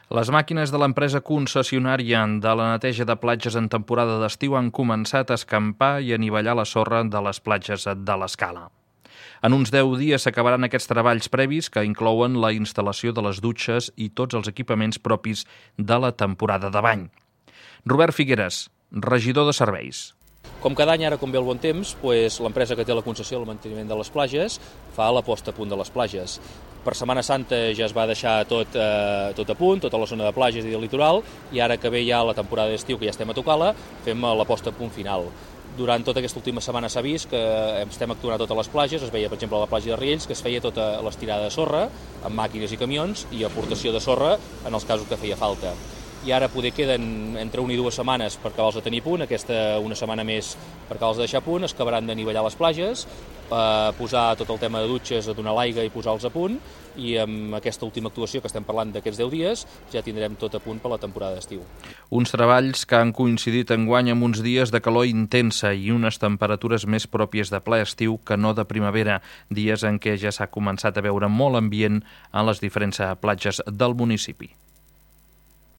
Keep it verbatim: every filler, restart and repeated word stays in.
Les màquines de l'empresa concessionària de la neteja de platges en temporada d'estiu han començat a escampar i anivellar la sorra de les platges de l'Escala. En uns deu dies s'acabaran aquests treballs previs que inclouen la instal·lació de les dutxes i tots els equipaments propis de la temporada de bany. Robert Figueres, regidor de serveis. Com cada any, ara com ve el bon temps, doncs, l'empresa que té la concessió del manteniment de les platges fa la posta a punt de les platges. Per Setmana Santa ja es va deixar tot, eh, tot a punt, tota la zona de platges i del litoral, i ara que ve ja la temporada d'estiu, que ja estem a tocar-la, fem la posta a punt final. Durant tota aquesta última setmana s'ha vist que estem actuant a totes les platges, es veia, per exemple, a la platja de Riells, que es feia tota l'estirada de sorra, amb màquines i camions, i aportació de sorra en els casos que feia falta. I ara poder queden entre una i dues setmanes per acabar-los de tenir a punt, aquesta una setmana més per acabar-los de deixar a punt, es acabaran d'anivellar les platges, eh, posar tot el tema de dutxes, a donar l'aigua i posar-los a punt, i amb aquesta última actuació que estem parlant d'aquests deu dies ja tindrem tot a punt per la temporada d'estiu. Uns treballs que han coincidit enguany amb uns dies de calor intensa i unes temperatures més pròpies de ple estiu que no de primavera, dies en què ja s'ha començat a veure molt ambient a les diferents platges del municipi.